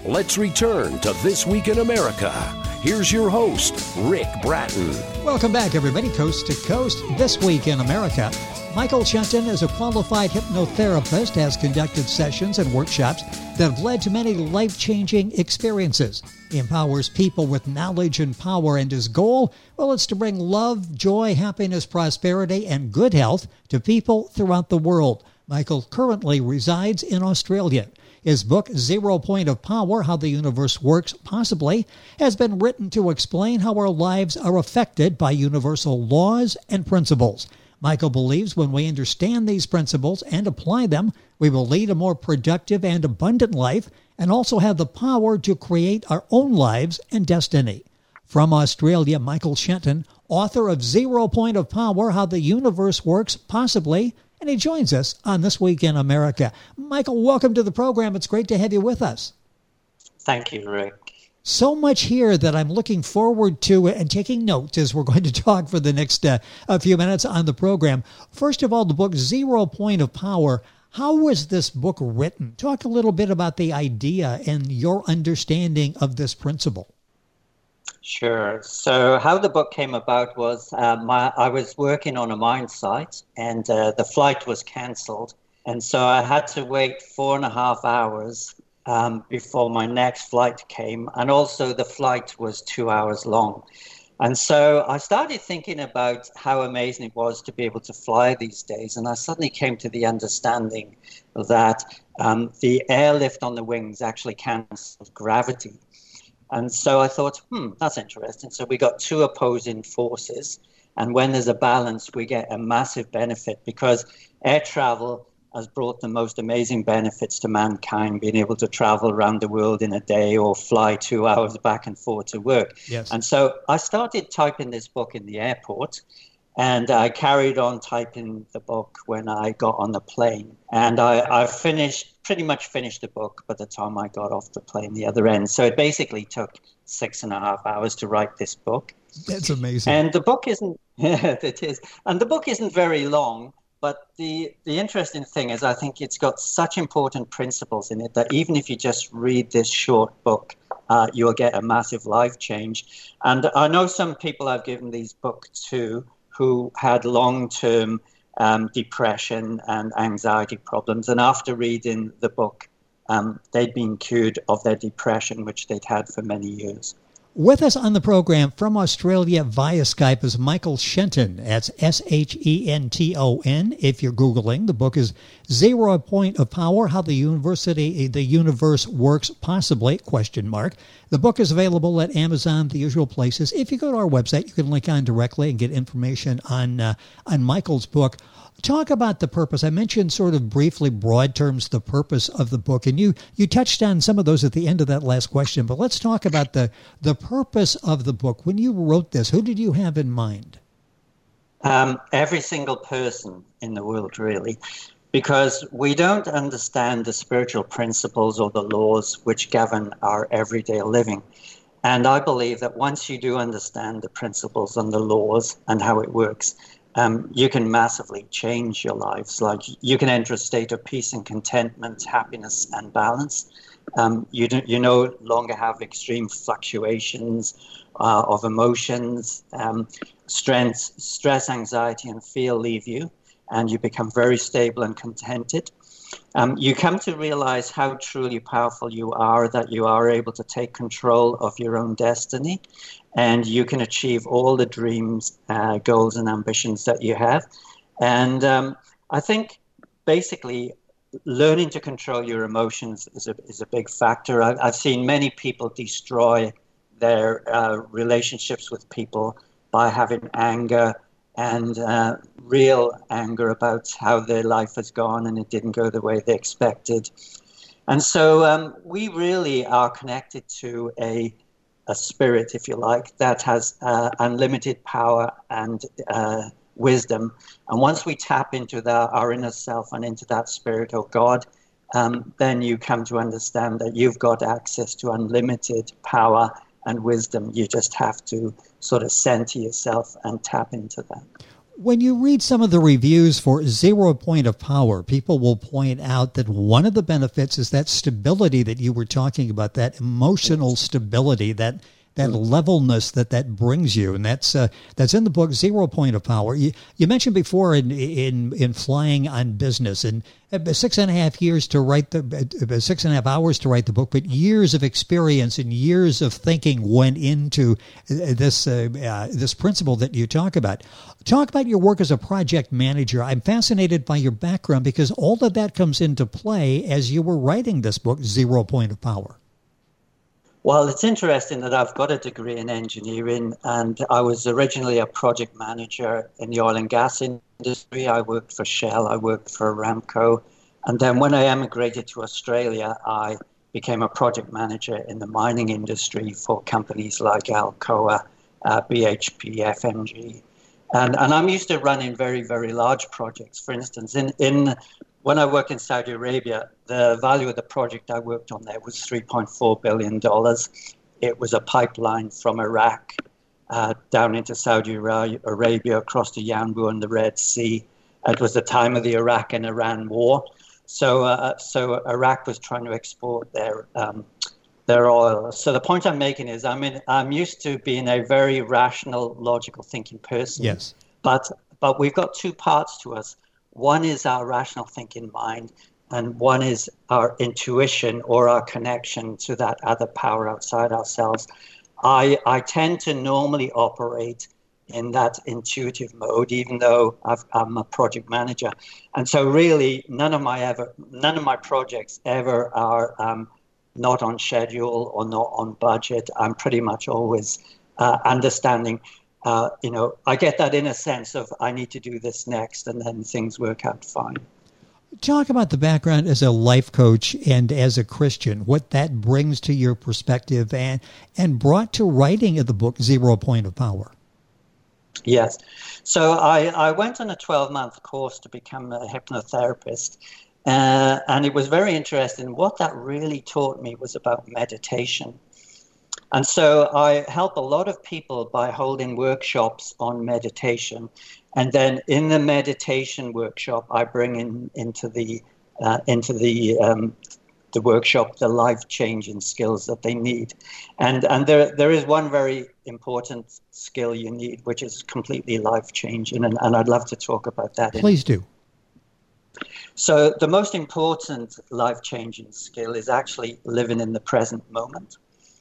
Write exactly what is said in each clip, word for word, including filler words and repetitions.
Let's return to This Week in America. Here's your host, Rick Bratton. Welcome back, everybody, coast to coast. This Week in America. Michael Shenton is a qualified hypnotherapist, has conducted sessions and workshops that have led to many life-changing experiences. He empowers people with knowledge and power, and his goal, well, it's to bring love, joy, happiness, prosperity, and good health to people throughout the world. Michael currently resides in Australia. His book, Zero Point of Power, How the Universe Works Possibly, has been written to explain how our lives are affected by universal laws and principles. Michael believes when we understand these principles and apply them, we will lead a more productive and abundant life and also have the power to create our own lives and destiny. From Australia, Michael Shenton, author of Zero Point of Power, How the Universe Works Possibly, and he joins us on This Week in America. Michael, welcome to the program. It's great to have you with us. Thank you, Rick. So much here that I'm looking forward to and taking notes as we're going to talk for the next uh, a few minutes on the program. First of all, the book Zero Point of Power. How was this book written? Talk a little bit about the idea and your understanding of this principle. Sure. So how the book came about was uh, my, I was working on a mine site and uh, the flight was cancelled. And so I had to wait four and a half hours um, before my next flight came. And also the flight was two hours long. And so I started thinking about how amazing it was to be able to fly these days. And I suddenly came to the understanding that um, the airlift on the wings actually cancels gravity. And so I thought, hmm, that's interesting. So we got two opposing forces. And when there's a balance, we get a massive benefit because air travel has brought the most amazing benefits to mankind, being able to travel around the world in a day or fly two hours back and forth to work. Yes. And so I started typing this book in the airport, and I carried on typing the book when I got on the plane. And I, I finished, pretty much finished the book by the time I got off the plane the other end. So it basically took six and a half hours to write this book. That's amazing. And the book isn't, yeah, it is. And the book isn't very long. But the, the interesting thing is I think it's got such important principles in it that even if you just read this short book, uh, you'll get a massive life change. And I know some people I've given these books to who had long-term um, depression and anxiety problems. And after reading the book, um, they'd been cured of their depression, which they'd had for many years. With us on the program from Australia via Skype is Michael Shenton. That's S H E N T O N. If you're Googling, the book is Zero Point of Power, How the University, the Universe Works Possibly, question mark. The book is available at Amazon, the usual places. If you go to our website, you can link on directly and get information on uh, on Michael's book. Talk about the purpose. I mentioned sort of briefly, broad terms, the purpose of the book, and you, you touched on some of those at the end of that last question, but let's talk about the, the purpose of the book. When you wrote this, who did you have in mind? Um, every single person in the world, really, because we don't understand the spiritual principles or the laws which govern our everyday living. And I believe that once you do understand the principles and the laws and how it works, Um, you can massively change your lives. Like you can enter a state of peace and contentment, happiness and balance. Um, you don't, you no longer have extreme fluctuations uh, of emotions. Um, stress, stress, anxiety, and fear leave you, and you become very stable and contented. Um, you come to realize how truly powerful you are, that you are able to take control of your own destiny, and you can achieve all the dreams, uh, goals, and ambitions that you have. And um, I think basically learning to control your emotions is a, is a big factor. I, I've seen many people destroy their uh, relationships with people by having anger and uh, real anger about how their life has gone and it didn't go the way they expected. And so um, we really are connected to a, a spirit, if you like, that has uh, unlimited power and uh, wisdom. And once we tap into that, our inner self and into that spirit or God, um, then you come to understand that you've got access to unlimited power and wisdom. You just have to sort of center yourself and tap into that. When you read some of the reviews for Zero Point of Power, people will point out that one of the benefits is that stability that you were talking about, that emotional stability, that that levelness that that brings you, and that's uh, that's in the book Zero Point of Power. You, you mentioned before in in in flying on business, and six and a half years to write the six and a half hours to write the book, but years of experience and years of thinking went into this uh, uh, this principle that you talk about. Talk about your work as a project manager. I'm fascinated by your background because all of that comes into play as you were writing this book, Zero Point of Power. Well, it's interesting that I've got a degree in engineering, and I was originally a project manager in the oil and gas industry. I worked for Shell, I worked for Aramco, and then when I emigrated to Australia, I became a project manager in the mining industry for companies like Alcoa, uh, B H P, F M G. And, and I'm used to running very, very large projects. For instance, in, in when I worked in Saudi Arabia, the value of the project I worked on there was three point four billion dollars. It was a pipeline from Iraq uh, down into Saudi Arabia, across the Yanbu and the Red Sea. It was the time of the Iraq and Iran war. So, uh, so Iraq was trying to export their um, their oil. So the point I'm making is, I mean, I'm used to being a very rational, logical thinking person. Yes. But but we've got two parts to us. One is our rational thinking mind, and one is our intuition or our connection to that other power outside ourselves. I I tend to normally operate in that intuitive mode, even though I've, I'm a project manager. And so really, none of my ever none of my projects ever are um, not on schedule or not on budget. I'm pretty much always uh, understanding. Uh, you know, I get that inner sense of I need to do this next, and then things work out fine. Talk about the background as a life coach and as a Christian, what that brings to your perspective and and brought to writing of the book Zero Point of Power. Yes. So I, I went on a twelve-month course to become a hypnotherapist, uh, and it was very interesting. What that really taught me was about meditation. And so I help a lot of people by holding workshops on meditation. And then in the meditation workshop, I bring in into the uh, into the um, the workshop the life-changing skills that they need. And and there there is one very important skill you need, which is completely life-changing. And, and I'd love to talk about that. Please do. So the most important life-changing skill is actually living in the present moment.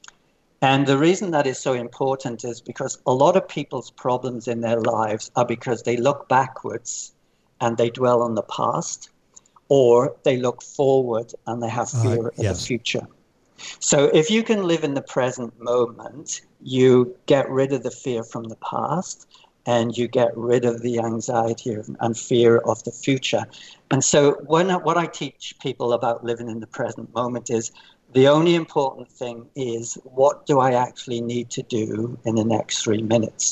And the reason that is so important is because a lot of people's problems in their lives are because they look backwards and they dwell on the past, or they look forward and they have fear uh, yes. of the future. So if you can live in the present moment, you get rid of the fear from the past, and you get rid of the anxiety and fear of the future. And so when what I teach people about living in the present moment is, the only important thing is, what do I actually need to do in the next three minutes?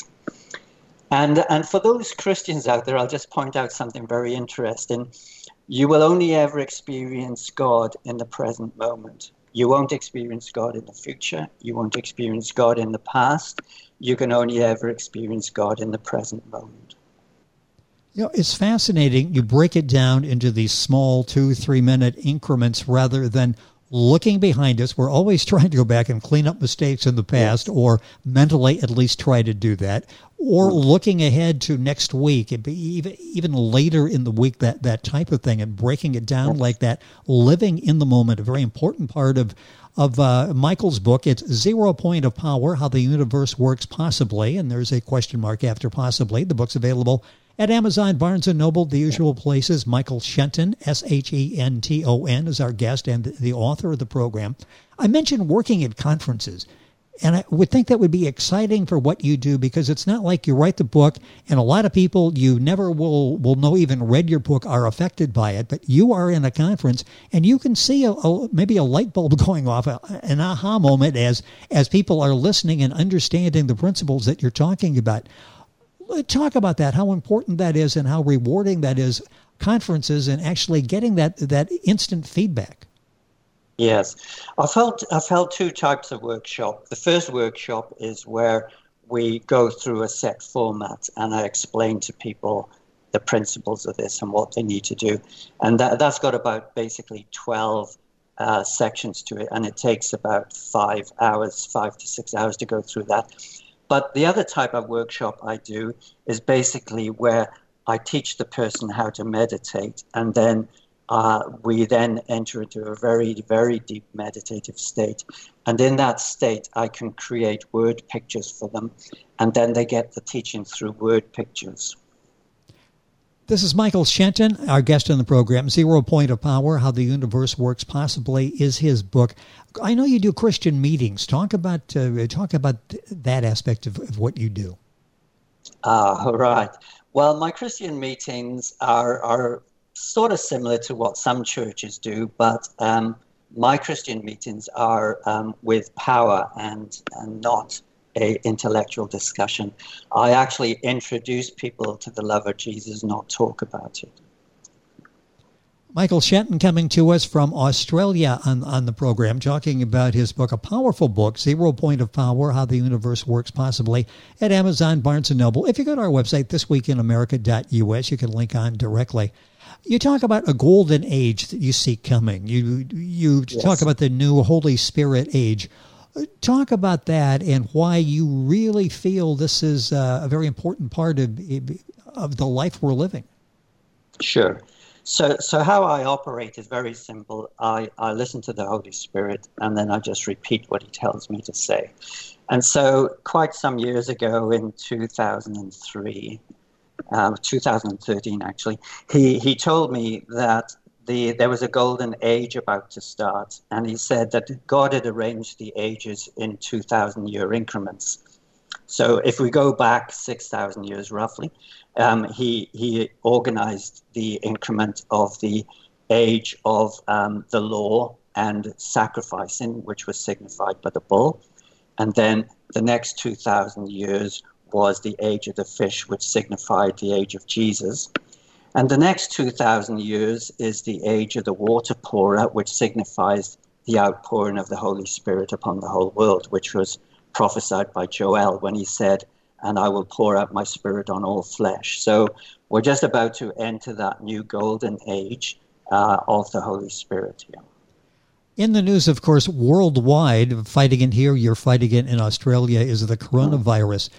And and for those Christians out there, I'll just point out something very interesting. You will only ever experience God in the present moment. You won't experience God in the future. You won't experience God in the past. You can only ever experience God in the present moment. You know, it's fascinating. You break it down into these small two, three-minute increments rather than looking behind us. We're always trying to go back and clean up mistakes in the past, yes. or mentally at least try to do that, or looking ahead to next week, and even even later in the week, that, that type of thing, and breaking it down yes. like that, living in the moment, a very important part of of uh, Michael's book. It's Zero Point of Power, How the Universe Works Possibly, and there's a question mark after possibly. The book's available at Amazon, Barnes and Noble, the usual places. Michael Shenton, S H E N T O N, is our guest and the author of the program. I mentioned working at conferences, and I would think that would be exciting for what you do, because it's not like you write the book and a lot of people you never will, will know even read your book are affected by it, but you are in a conference and you can see a, a, maybe a light bulb going off, a, an aha moment as as people are listening and understanding the principles that you're talking about. Talk about that, how important that is and how rewarding that is, conferences and actually getting that, that instant feedback. Yes. I've held, I've held two types of workshop. The first workshop is where we go through a set format, and I explain to people the principles of this and what they need to do. And that, that's got about basically twelve uh, sections to it, and it takes about five hours, five to six hours to go through that. But the other type of workshop I do is basically where I teach the person how to meditate, and then uh, we then enter into a very, very deep meditative state. And in that state, I can create word pictures for them, and then they get the teaching through word pictures. This is Michael Shenton, our guest on the program. Zero Point of Power, How the Universe Works Possibly is his book. I know you do Christian meetings. Talk about uh, talk about that aspect of, of what you do. Ah, right. Well, my Christian meetings are are sort of similar to what some churches do, but um, my Christian meetings are um, with power and, and not a intellectual discussion. I actually introduce people to the love of Jesus, not talk about it. Michael Shenton coming to us from Australia on, on the program, talking about his book, a powerful book, Zero Point of Power, How the Universe Works Possibly, at Amazon, Barnes and Noble. If you go to our website, this week in america dot u s, you can link on directly. You talk about a golden age that you see coming. You, you yes. talk about the new Holy Spirit age. Talk about that and why you really feel this is uh, a very important part of of the life we're living. Sure. So so how I operate is very simple. I, I listen to the Holy Spirit, and then I just repeat what he tells me to say. And so quite some years ago in two thousand three, uh, two thousand thirteen actually, he, he told me that The, there was a golden age about to start, and he said that God had arranged the ages in two thousand year increments. So if we go back six thousand years roughly, um, he, he organized the increment of the age of um, the law and sacrificing, which was signified by the bull. And then the next two thousand years was the age of the fish, which signified the age of Jesus. And the next two thousand years is the age of the water pourer, which signifies the outpouring of the Holy Spirit upon the whole world, which was prophesied by Joel when he said, and I will pour out my spirit on all flesh. So we're just about to enter that new golden age uh, of the Holy Spirit here. In the news, of course, worldwide, fighting in here, you're fighting it in Australia, is the coronavirus.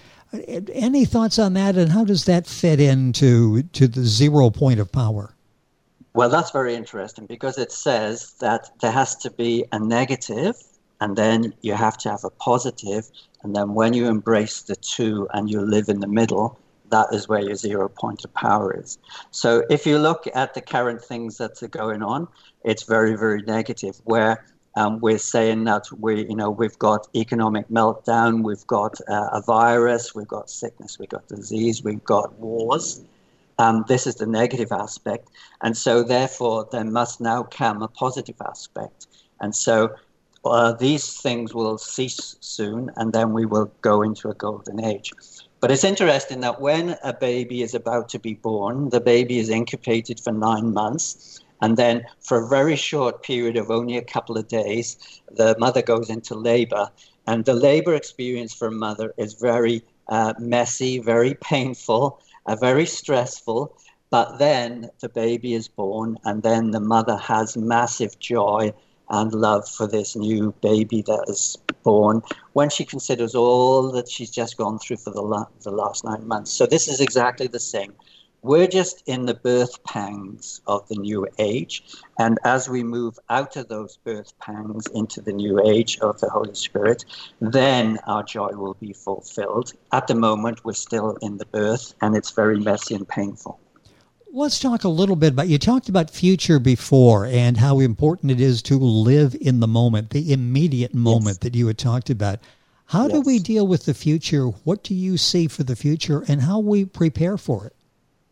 Any thoughts on that, and how does that fit into to the zero point of power? Well, that's very interesting because it says that there has to be a negative, and then you have to have a positive, and then when you embrace the two and you live in the middle, that is where your zero point of power is. So if you look at the current things that are going on, it's very, very negative, where Um, we're saying that we, you know, we've got economic meltdown, we've got uh, a virus, we've got sickness, we've got disease, we've got wars. Um, this is the negative aspect. And so therefore there must now come a positive aspect. And so uh, these things will cease soon, and then we will go into a golden age. But it's interesting that when a baby is about to be born, the baby is incubated for nine months. And then for a very short period of only a couple of days, the mother goes into labor. And the labor experience for a mother is very uh, messy, very painful, uh, very stressful. But then the baby is born, and then the mother has massive joy and love for this new baby that is born when she considers all that she's just gone through for the, la- the last nine months. So this is exactly the same. We're just in the birth pangs of the new age. And as we move out of those birth pangs into the new age of the Holy Spirit, then our joy will be fulfilled. At the moment, we're still in the birth, and it's very messy and painful. Let's talk a little bit about, you talked about future before and how important it is to live in the moment, the immediate moment yes. that you had talked about. How yes. do we deal with the future? What do you see for the future, and how we prepare for it?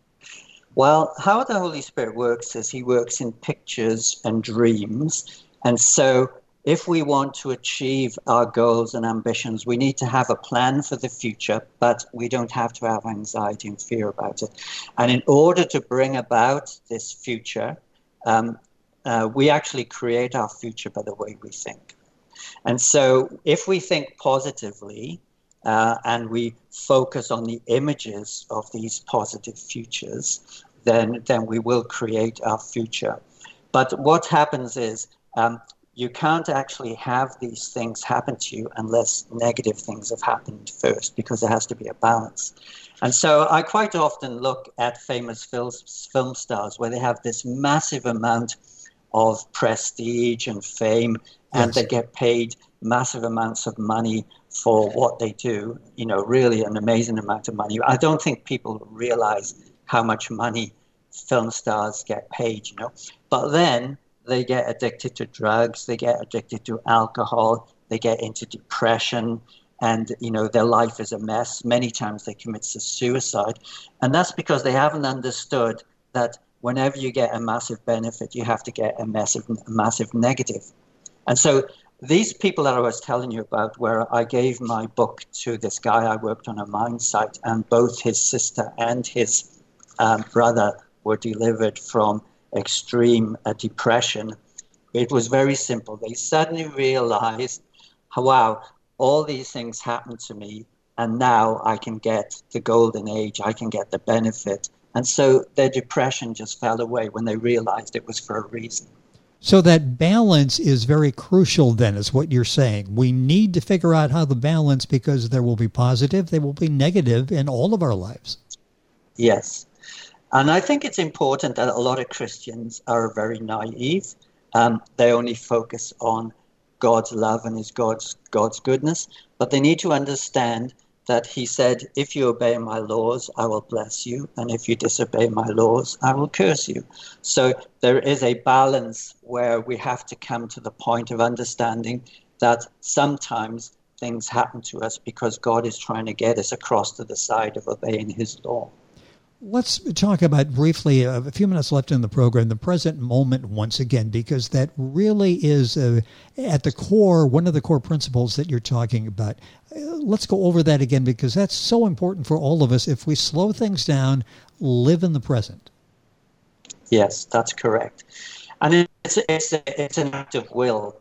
Well, how the Holy Spirit works is he works in pictures and dreams. And so if we want to achieve our goals and ambitions, we need to have a plan for the future, but we don't have to have anxiety and fear about it. And in order to bring about this future, um, uh, we actually create our future by the way we think. And so if we think positively, uh, and we focus on the images of these positive futures, then, then we will create our future. But what happens is um, you can't actually have these things happen to you unless negative things have happened first, because there has to be a balance. And so I quite often look at famous film, film stars where they have this massive amount of prestige and fame, and yes. they get paid massive amounts of money for what they do, you know, really an amazing amount of money. I don't think people realize how much money film stars get paid, you know. But then they get addicted to drugs, they get addicted to alcohol, they get into depression, and, you know, their life is a mess. Many times they commit suicide. And that's because they haven't understood that whenever you get a massive benefit, you have to get a massive, a massive negative. And so these people that I was telling you about, where I gave my book to this guy I worked on a mine site, and both his sister and his um, brother were delivered from extreme uh, depression, it was very simple. They suddenly realized, wow, all these things happened to me, and now I can get the golden age, I can get the benefit. And so their depression just fell away when they realized it was for a reason. So that balance is very crucial then, is what you're saying. We need to figure out how to balance, because there will be positive, there will be negative in all of our lives. Yes. And I think it's important that a lot of Christians are very naive. Um, they only focus on God's love and his God's God's goodness. But they need to understand that he said, if you obey my laws, I will bless you. And if you disobey my laws, I will curse you. So there is a balance where we have to come to the point of understanding that sometimes things happen to us because God is trying to get us across to the side of obeying his law. Let's talk about briefly, uh, a few minutes left in the program, the present moment once again, because that really is uh, at the core, one of the core principles that you're talking about. Uh, let's go over that again, because that's so important for all of us. If we slow things down, live in the present. Yes, that's correct. And it's, it's, it's an act of will.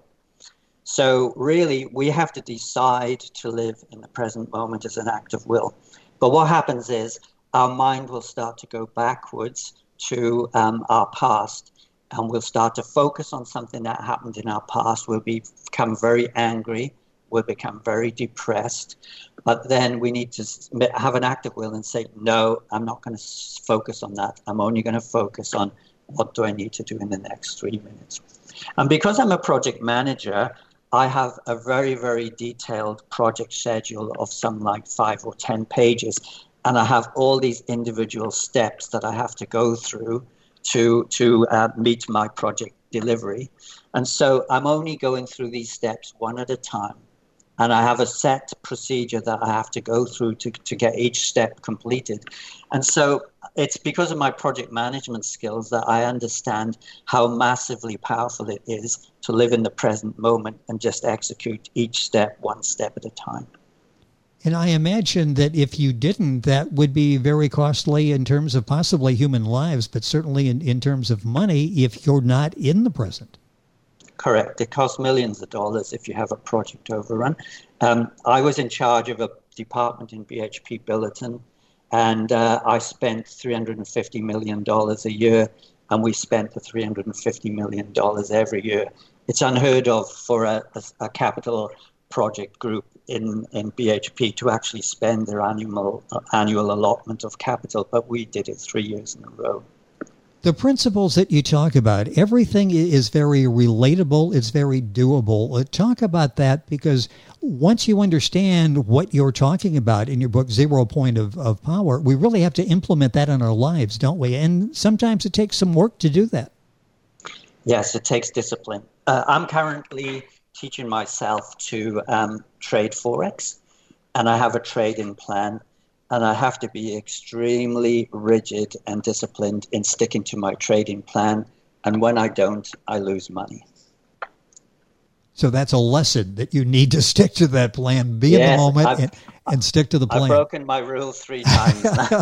So really, we have to decide to live in the present moment as an act of will. But what happens is, our mind will start to go backwards to um, our past, and we'll start to focus on something that happened in our past. We'll be, become very angry. We'll become very depressed. But then we need to have an active will and say, no, I'm not going to focus on that. I'm only going to focus on what do I need to do in the next three minutes. And because I'm a project manager, I have a very, very detailed project schedule of some like five or ten pages. And I have all these individual steps that I have to go through to to uh, meet my project delivery. And so I'm only going through these steps one at a time. And I have a set procedure that I have to go through to, to get each step completed. And so it's because of my project management skills that I understand how massively powerful it is to live in the present moment and just execute each step one step at a time. And I imagine that if you didn't, that would be very costly in terms of possibly human lives, but certainly in, in terms of money if you're not in the present. Correct. It costs millions of dollars if you have a project overrun. Um, I was in charge of a department in B H P Billiton, and uh, I spent three hundred fifty million dollars a year, and we spent the three hundred fifty million dollars every year. It's unheard of for a, a, a capital project group in, in B H P to actually spend their annual uh, annual allotment of capital, but we did it three years in a row. The principles that you talk about, everything is very relatable, it's very doable. Talk about that, because once you understand what you're talking about in your book, Zero Point of, of Power, we really have to implement that in our lives, don't we? And sometimes it takes some work to do that. Yes, it takes discipline. Uh, I'm currently teaching myself to um, trade Forex, and I have a trading plan. And I have to be extremely rigid and disciplined in sticking to my trading plan. And when I don't, I lose money. So that's a lesson that you need to stick to that plan. Be yes, in the moment and, and stick to the plan. I've broken my rule three times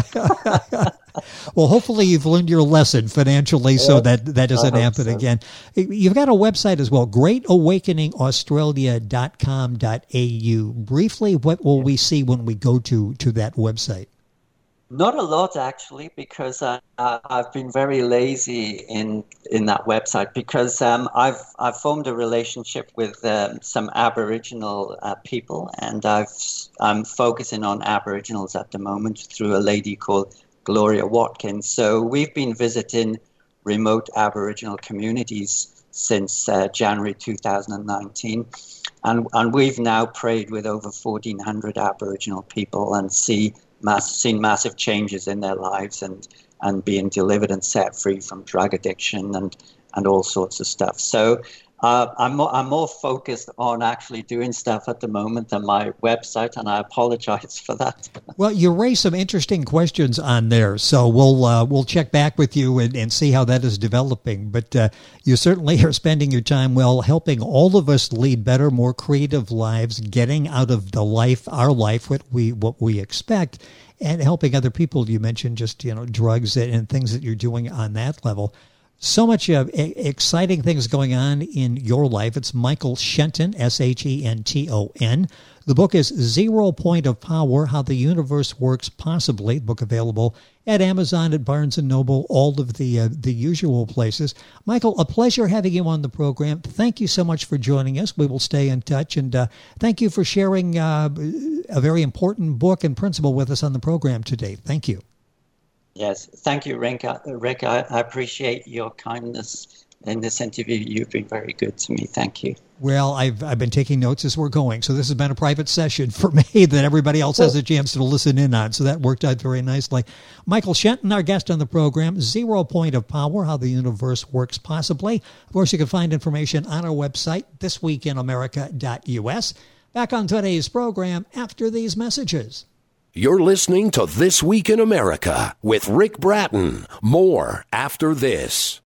now. Well, hopefully you've learned your lesson financially so that that doesn't happen so. again. You've got a website as well, great awakening australia dot com dot a u. Briefly, what will we see when we go to, to that website? Not a lot, actually, because uh, I've been very lazy in in that website because um, I've I've formed a relationship with um, some Aboriginal uh, people, and I've I'm focusing on Aboriginals at the moment through a lady called Gloria Watkins. So we've been visiting remote Aboriginal communities since uh, January two thousand nineteen, and and we've now prayed with over fourteen hundred Aboriginal people and see. Mass, seen massive changes in their lives and, and being delivered and set free from drug addiction and, and all sorts of stuff. So uh, I'm, more, I'm more focused on actually doing stuff at the moment than my website, and I apologize for that. Well, you raised some interesting questions on there, so we'll uh, we'll check back with you and, and see how that is developing. But uh, you certainly are spending your time well helping all of us lead better, more creative lives, getting out of the life, our life, what we what we expect, and helping other people. You mentioned just, you know, drugs and things that you're doing on that level. So much uh, exciting things going on in your life. It's Michael Shenton, S H E N T O N. The book is Zero Point of Power, How the Universe Works Possibly. Book available at Amazon, at Barnes and Noble, all of the uh, the usual places. Michael, a pleasure having you on the program. Thank you so much for joining us. We will stay in touch. And uh, thank you for sharing uh, a very important book and principle with us on the program today. Thank you. Yes, thank you, Rick. Rick, I appreciate your kindness in this interview. You've been very good to me. Thank you. Well, I've I've been taking notes as we're going, so this has been a private session for me that everybody else has a chance to listen in on, so that worked out very nicely. Michael Shenton, our guest on the program, Zero Point of Power, How the Universe Works Possibly. Of course, you can find information on our website, this week in america dot u s. Back on today's program after these messages. You're listening to This Week in America with Rick Bratton. More after this.